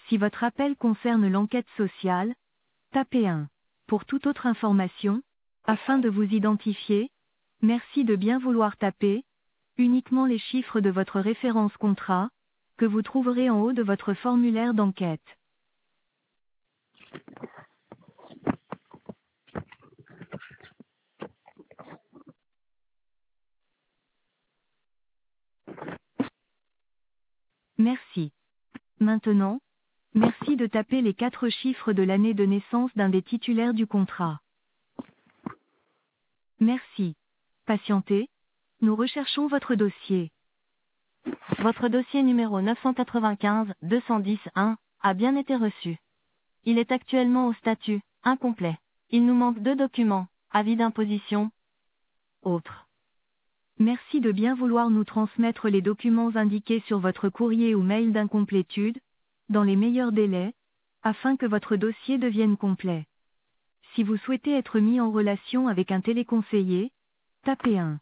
Si votre appel concerne l'enquête sociale, tapez 1. Pour toute autre information, afin de vous identifier, merci de bien vouloir taper uniquement les chiffres de votre référence contrat, que vous trouverez en haut de votre formulaire d'enquête. Merci. Maintenant, merci de taper les 4 chiffres de l'année de naissance d'un des titulaires du contrat. Merci. Patientez. Nous recherchons votre dossier. Votre dossier numéro 995-210-1 a bien été reçu. Il est actuellement au statut incomplet. Il nous manque 2 documents, avis d'imposition, autres. Merci de bien vouloir nous transmettre les documents indiqués sur votre courrier ou mail d'incomplétude, dans les meilleurs délais, afin que votre dossier devienne complet. Si vous souhaitez être mis en relation avec un téléconseiller, tapez 1.